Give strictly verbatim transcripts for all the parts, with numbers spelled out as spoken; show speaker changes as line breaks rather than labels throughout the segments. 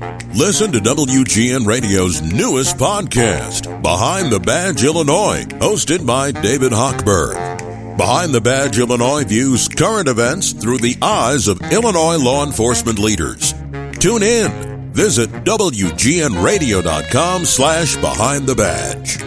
Listen to W G N Radio's newest podcast, Behind the Badge Illinois, hosted by David Hochberg. Behind the Badge Illinois views current events through the eyes of Illinois law enforcement leaders. Tune in. Visit W G N radio dot com slash behind the badge.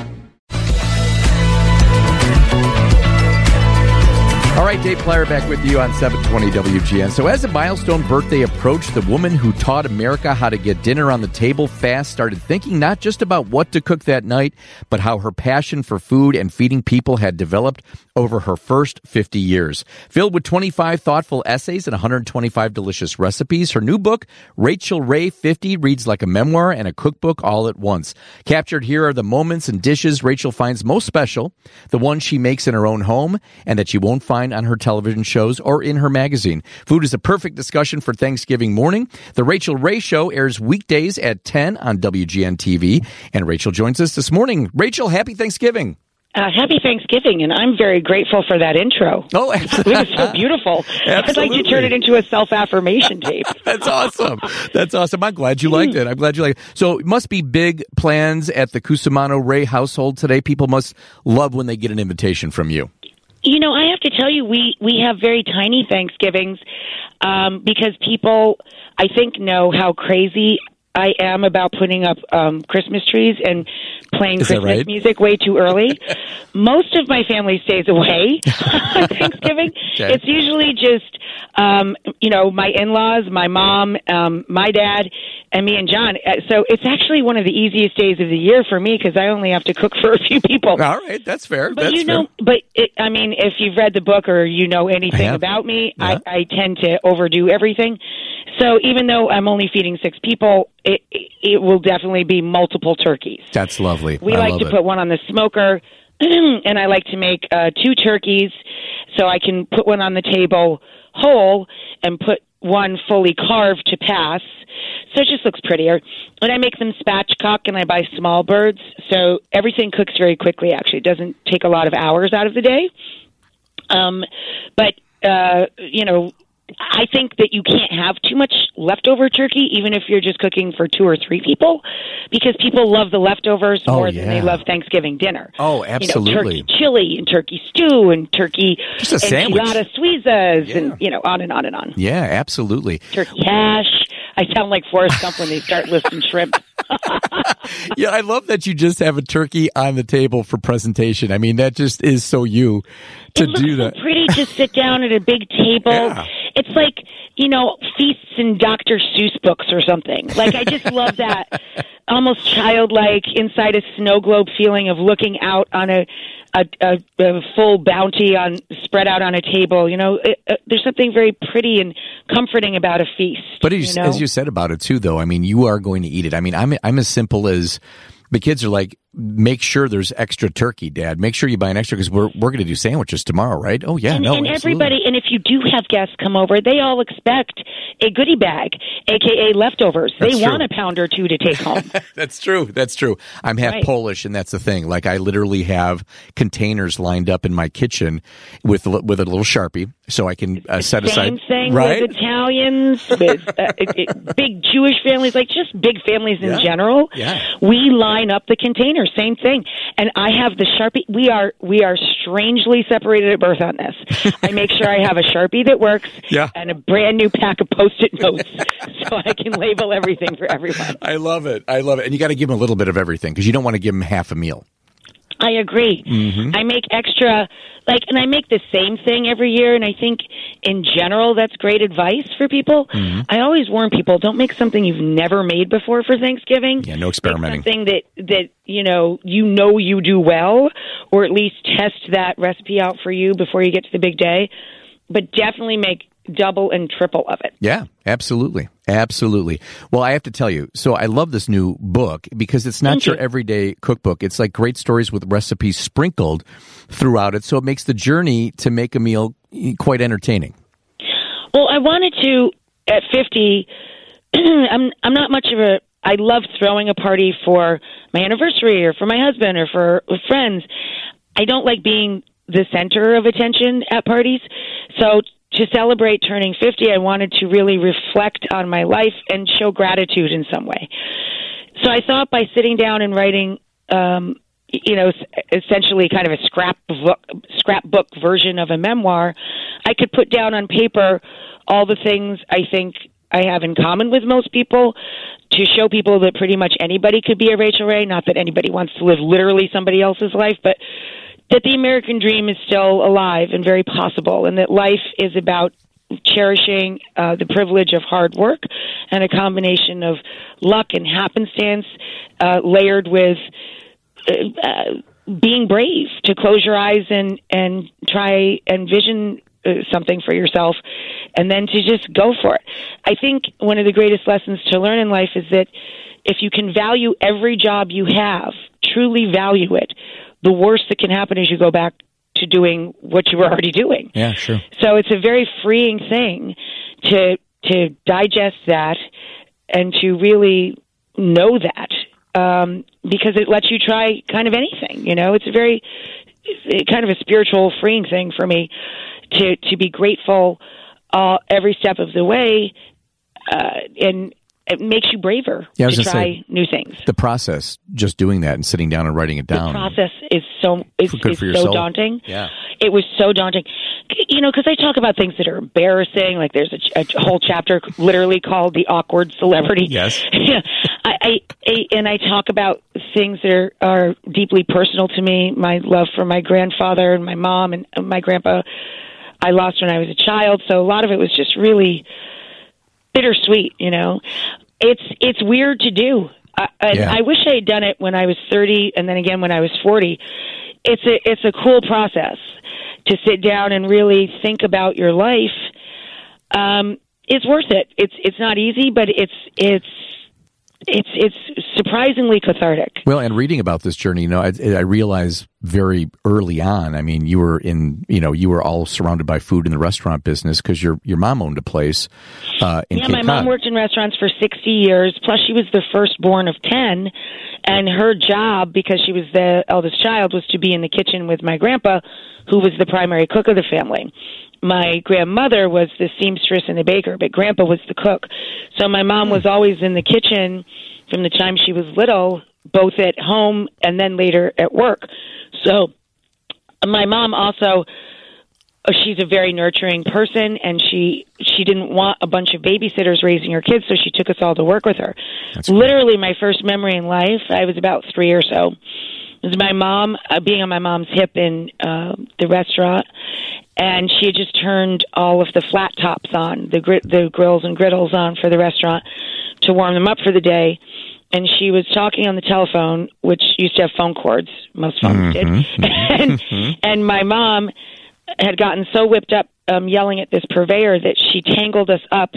All right, Dave Plyer back with you on seven twenty W G N. So as a milestone birthday approached, the woman who taught America how to get dinner on the table fast started thinking not just about what to cook that night, but how her passion for food and feeding people had developed over her first fifty years. Filled with twenty-five thoughtful essays and one hundred twenty-five delicious recipes, her new book, Rachael Ray fifty, reads like a memoir and a cookbook all at once. Captured here are the moments and dishes Rachel finds most special, the ones she makes in her own home, and that she won't find on her television shows or in her magazine. Food is a perfect discussion for Thanksgiving morning. The Rachael Ray Show airs weekdays at ten on W G N T V, and Rachel joins us this morning. Rachel, happy Thanksgiving.
Uh, happy Thanksgiving, and I'm very grateful for that intro.
Oh,
absolutely. It was so beautiful. I'd like to turn it into a self-affirmation tape.
That's awesome. That's awesome. I'm glad you liked it. I'm glad you liked it. So it must be big plans at the Cusimano Ray household today. People must love when they get an invitation from you.
You know, I have to tell you, we, we have very tiny Thanksgivings um, because people, I think, know how crazy I am about putting up um, Christmas trees and playing
Is that
Christmas
right?
music way too early. Most of my family stays away on Thanksgiving.
Okay.
It's usually just, um, you know, my in-laws, my mom, um, my dad, and me and John. Uh, So it's actually one of the easiest days of the year for me because I only have to cook for a few people.
All right, that's fair.
But
that's
you know,
fair.
but it, I mean, if you've read the book or you know anything
have.
about me,
Yeah.
I, I tend to overdo everything. So even though I'm only feeding six people, it, it, it will definitely be multiple turkeys.
That's lovely.
We
I
like
love
to
it.
put one on the smoker, and I like to make uh, two turkeys so I can put one on the table whole and put one fully carved to pass. So it just looks prettier. And I make them spatchcock, and I buy small birds, so everything cooks very quickly, actually. It doesn't take a lot of hours out of the day. Um, but, uh, you know, I think that you can't have too much leftover turkey, even if you're just cooking for two or three people, because people love the leftovers
Oh,
more
yeah.
than they love Thanksgiving dinner.
Oh, absolutely.
You know, turkey chili and turkey stew and turkey
Just a sandwich.
enchilada suizas
Yeah.
and, you know, on and on and on.
Yeah, absolutely.
Turkey hash. I sound like Forrest Gump when they start listing shrimp.
Yeah, I love that you just have a turkey on the table for presentation. I mean, that just is so you to
it looks
do that.
so pretty to sit down at a big table.
Yeah.
It's like, you know, feasts in Doctor Seuss books or something. Like, I just love that almost childlike inside a snow globe feeling of looking out on a a, a, a full bounty on spread out on a table. You know, it, uh, there's something very pretty and comforting about a feast.
But as
you know?
as you said about it too, though, I mean, you are going to eat it. I mean, I'm I'm as simple as the kids are like, make sure there's extra turkey, Dad. Make sure you buy an extra because we're we're going to do sandwiches tomorrow, right? Oh yeah,
and,
no,
and
absolutely.
everybody, and if you do have guests come over, they all expect a goodie bag, aka leftovers.
That's
they
true.
want a pound or two to take home.
That's true. That's true. I'm half
Right.
Polish, and that's the thing. Like, I literally have containers lined up in my kitchen with a- with a little Sharpie, so I can uh, set
Same
aside.
thing
right?
with Italians, with uh, it, it, big Jewish families, like just big families in
Yeah.
general.
Yeah.
We line up the containers. Same thing. And I have the Sharpie. We are we are strangely separated at birth on this. I make sure I have a Sharpie that works
Yeah.
and a brand new pack of Post-it notes so I can label everything for everyone.
I love it. I love it. And you got to give them a little bit of everything because you don't want to give them half a meal.
I agree.
Mm-hmm.
I make extra, like, and I make the same thing every year, and I think in general that's great advice for people.
Mm-hmm.
I always warn people, don't make something you've never made before for Thanksgiving.
Yeah, no experimenting.
Make something that, that, you know, you know you do well, or at least test that recipe out for you before you get to the big day. But definitely make double and triple of it.
Yeah, absolutely. Absolutely. Well, I have to tell you, so I love this new book because it's not
Thank
your
you.
everyday cookbook. It's like great stories with recipes sprinkled throughout it. So it makes the journey to make a meal quite entertaining.
Well, I wanted to, at fifty, I'm I'm not much of a, I love throwing a party for my anniversary or for my husband or for friends. I don't like being the center of attention at parties. So to celebrate turning fifty, I wanted to really reflect on my life and show gratitude in some way. So I thought by sitting down and writing, um, you know, essentially kind of a scrapbook, scrapbook version of a memoir, I could put down on paper all the things I think I have in common with most people, to show people that pretty much anybody could be a Rachael Ray. Not that anybody wants to live literally somebody else's life, but that the American dream is still alive and very possible, and that life is about cherishing uh, the privilege of hard work and a combination of luck and happenstance uh, layered with uh, being brave to close your eyes and, and try and vision uh, something for yourself, and then to just go for it. I think one of the greatest lessons to learn in life is that if you can value every job you have, truly value it, the worst that can happen is you go back to doing what you were already doing.
Yeah, sure.
So it's a very freeing thing to to digest that and to really know that, um, because it lets you try kind of anything. You know, it's a very it's kind of a spiritual, freeing thing for me to to be grateful uh, every step of the way, uh, and it makes you braver
yeah,
to try
say,
new things.
The process, just doing that and sitting down and writing it down.
The process is so is, is so daunting.
Yeah,
it was so daunting. You know, because I talk about things that are embarrassing. Like there's a, a whole chapter literally called "The Awkward Celebrity."
Yes.
I, I, I and I talk about things that are, are deeply personal to me. My love for my grandfather and my mom and my grandpa. I lost when I was a child, so a lot of it was just really bittersweet, you know. It's it's weird to do. Uh, and
yeah.
I wish I had done it when I was thirty and then again when I was forty. It's a it's a cool process to sit down and really think about your life. Um, it's worth it. It's it's not easy, but it's it's it's it's surprisingly cathartic.
Well, and reading about this journey, you know, I, I realized very early on. I mean, you were in, you know, you were all surrounded by food in the restaurant business because your your mom owned a place. Uh, in
yeah,
Cape
my
Cod.
mom worked in restaurants for sixty years. Plus, she was the firstborn of ten, and her job, because she was the eldest child, was to be in the kitchen with my grandpa, who was the primary cook of the family. My grandmother was the seamstress and the baker, but Grandpa was the cook. So my mom was always in the kitchen from the time she was little, both at home and then later at work. So my mom also, she's a very nurturing person, and she she didn't want a bunch of babysitters raising her kids, so she took us all to work with her. That's Literally, my first memory in life, I was about three or so, was my mom, uh, being on my mom's hip in uh, the restaurant, and she had just turned all of the flat tops on, the gr- the grills and griddles on for the restaurant to warm them up for the day. And she was talking on the telephone, which used to have phone cords. Most phones mm-hmm. did. and, and my mom had gotten so whipped up um, yelling at this purveyor that she tangled us up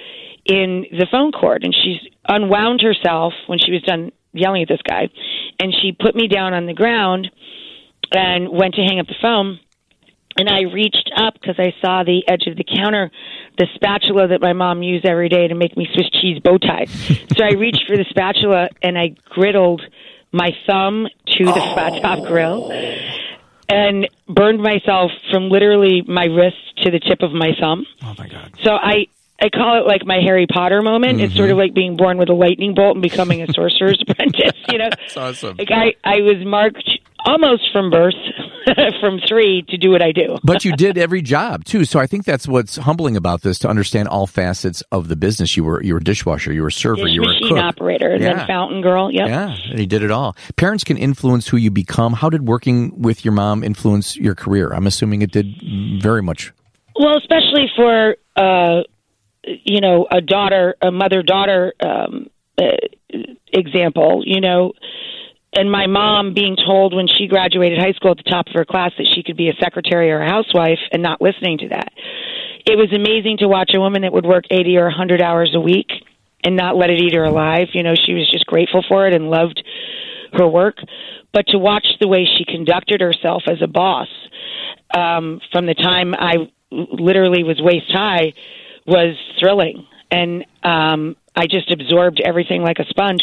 in the phone cord. And she unwound herself when she was done yelling at this guy. And she put me down on the ground and went to hang up the phone. And I reached up because I saw the edge of the counter, the spatula that my mom used every day to make me Swiss cheese bow ties. So I reached for the spatula and I griddled my thumb to the oh. flat top grill and burned myself from literally my wrist to the tip of my thumb.
Oh, my God.
So I, I call it like my Harry Potter moment. Mm-hmm. It's sort of like being born with a lightning bolt and becoming a sorcerer's apprentice, you know?
That's awesome.
Like I, I was marked almost from birth, from three, to do what I do.
But you did every job, too. So I think that's what's humbling about this, to understand all facets of the business. You were you were a dishwasher, you were a server,
Dish
you were a
machine
cook.
operator, and
yeah.
then fountain girl. Yep.
Yeah, and he did it all. Parents can influence who you become. How did working with your mom influence your career? I'm assuming it did very much.
Well, especially for, uh, you know, a daughter, a mother-daughter um, uh, example, you know, and my mom being told when she graduated high school at the top of her class that she could be a secretary or a housewife and not listening to that. It was amazing to watch a woman that would work eighty or one hundred hours a week and not let it eat her alive. You know, she was just grateful for it and loved her work. But to watch the way she conducted herself as a boss um, from the time I literally was waist high was thrilling. And um, I just absorbed everything like a sponge.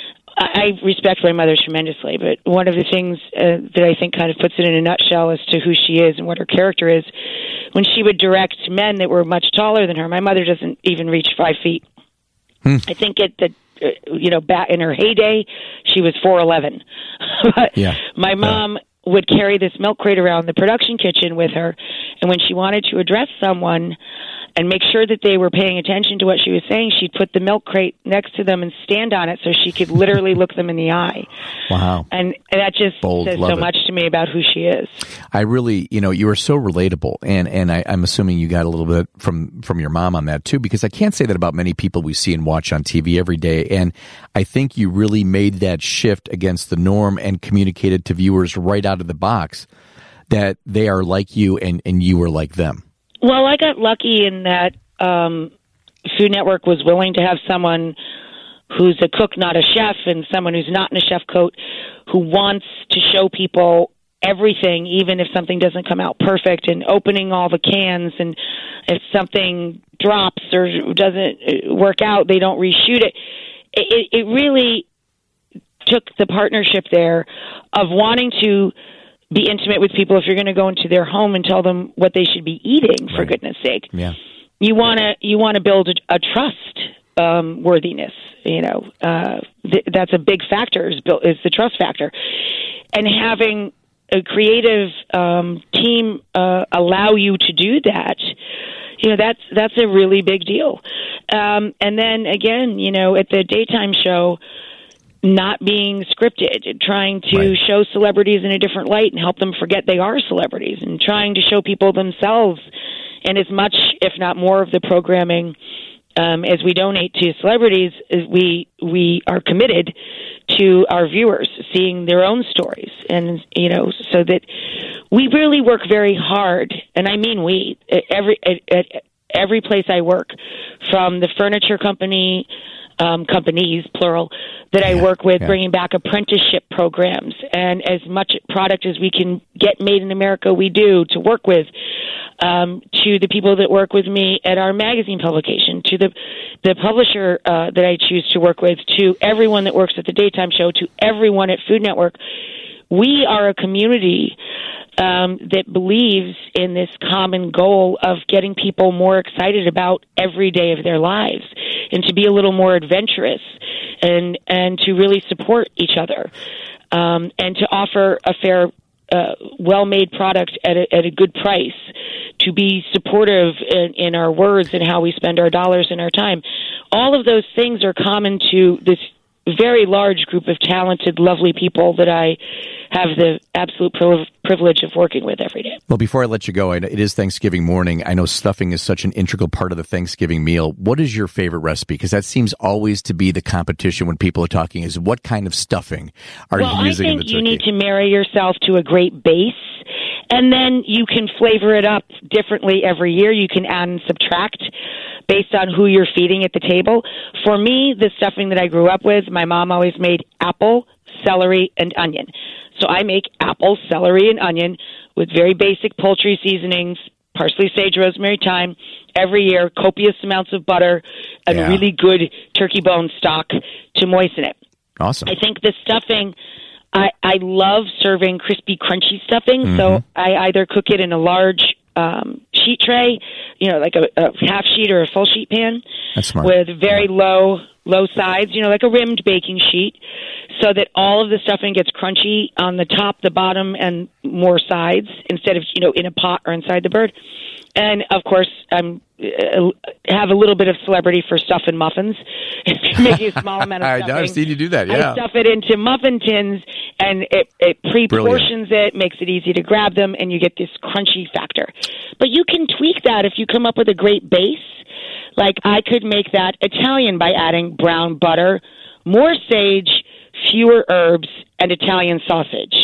I respect my mother tremendously, but one of the things uh, that I think kind of puts it in a nutshell as to who she is and what her character is when she would direct men that were much taller than her. My mother doesn't even reach five feet. Hmm. I think at the, uh, you know, back in her heyday, she was four eleven. But
yeah.
my mom
yeah.
would carry this milk crate around the production kitchen with her, and when she wanted to address someone and make sure that they were paying attention to what she was saying, she'd put the milk crate next to them and stand on it so she could literally look them in the eye.
Wow.
And, and that just
Bold.
says
Love
so
it.
much to me about who she is.
I really, you know, you are so relatable, and, and I, I'm assuming you got a little bit from, from your mom on that too, because I can't say that about many people we see and watch on T V every day, and I think you really made that shift against the norm and communicated to viewers right out of the box that they are like you and, and you were like them.
Well, I got lucky in that um, Food Network was willing to have someone who's a cook, not a chef, and someone who's not in a chef coat, who wants to show people everything, even if something doesn't come out perfect, and opening all the cans, and if something drops or doesn't work out, they don't reshoot it. It, it really took the partnership there of wanting to be intimate with people. If you're going to go into their home and tell them what they should be eating, for
right.
goodness sake,
yeah.
you want to you want to build a, a trust um, worthiness. You know, uh, th- that's a big factor. Is, built, is the trust factor, and having a creative um, team uh, allow you to do that. You know, that's that's a really big deal. Um, and then again, you know, at the daytime show, not being scripted, trying to
right.
show celebrities in a different light and help them forget they are celebrities, and trying to show people themselves, and as much, if not more, of the programming um, as we donate to celebrities, is we we are committed to our viewers seeing their own stories, and you know, so that we really work very hard, and I mean we at every at, at every place I work, from the furniture company. Um, companies, plural, that I
yeah,
work with,
yeah.
bringing back apprenticeship programs, and as much product as we can get made in America, we do, to work with, um, to the people that work with me at our magazine publication, to the the publisher uh, that I choose to work with, to everyone that works at the daytime show, to everyone at Food Network. We are a community um, that believes in this common goal of getting people more excited about every day of their lives, and to be a little more adventurous, and and to really support each other, um, and to offer a fair, uh, well-made product at a, at a good price, to be supportive in, in our words and how we spend our dollars and our time. All of those things are common to this very large group of talented, lovely people that I have the absolute priv- privilege of working with every day.
Well, before I let you go, I know it is Thanksgiving morning. I know stuffing is such an integral part of the Thanksgiving meal. What is your favorite recipe? Because that seems always to be the competition when people are talking, is what kind of stuffing are
well,
you using in the
turkey?
turkey?
Well, I think you need to marry yourself to a great base, and then you can flavor it up differently every year. You can add and subtract based on who you're feeding at the table. For me, the stuffing that I grew up with, my mom always made apple, celery, and onion. So I make apple, celery, and onion with very basic poultry seasonings, parsley, sage, rosemary, thyme, every year, copious amounts of butter, and
yeah.
really good turkey bone stock to moisten it.
Awesome.
I think the stuffing, I, I love serving crispy, crunchy stuffing, mm-hmm. so I either cook it in a large um, sheet tray, you know, like a, a half sheet or a full sheet pan.
That's smart.
With very yeah. low, low sides, you know, like a rimmed baking sheet, so that all of the stuffing gets crunchy on the top, the bottom, and more sides, instead of, you know, in a pot or inside the bird. And, of course, I'm uh, have a little bit of celebrity for stuff and muffins. If you're making a small amount of stuffing,
I've seen you do that, yeah.
I stuff it into muffin tins, and it, it pre-portions Brilliant. It, makes it easy to grab them, and you get this crunchy factor. But you can tweak that if you come up with a great base. Like, I could make that Italian by adding brown butter, more sage, fewer herbs, and Italian sausage.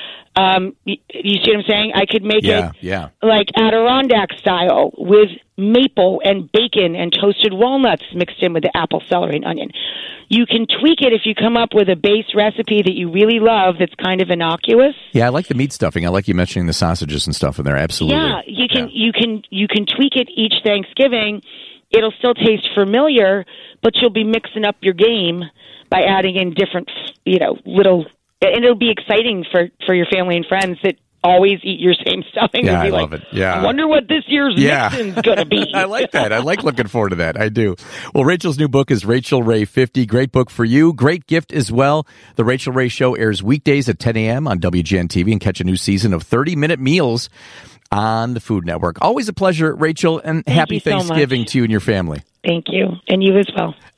Um, you, you see what I'm saying? I could make
yeah,
it
yeah.
like Adirondack style with maple and bacon and toasted walnuts mixed in with the apple, celery, and onion. You can tweak it if you come up with a base recipe that you really love that's kind of innocuous.
Yeah, I like the meat stuffing. I like you mentioning the sausages and stuff in there. Absolutely.
Yeah, you can
yeah.
you can you can tweak it each Thanksgiving. It'll still taste familiar, but you'll be mixing up your game by adding in different, you know, little, and it'll be exciting for, for your family and friends that always eat your same stuffing.
Yeah,
and be
I
like,
love it. Yeah.
I wonder what this year's
Yeah.
mix-in's going to be.
I like that. I like looking forward to that. I do. Well, Rachel's new book is Rachael Ray fifty. Great book for you. Great gift as well. The Rachael Ray Show airs weekdays at ten a.m. on W G N T V, and catch a new season of thirty-minute meals on the Food Network. Always a pleasure, Rachel, and
Thank
happy
you so
Thanksgiving
much.
to you and your family.
Thank you. And you as well.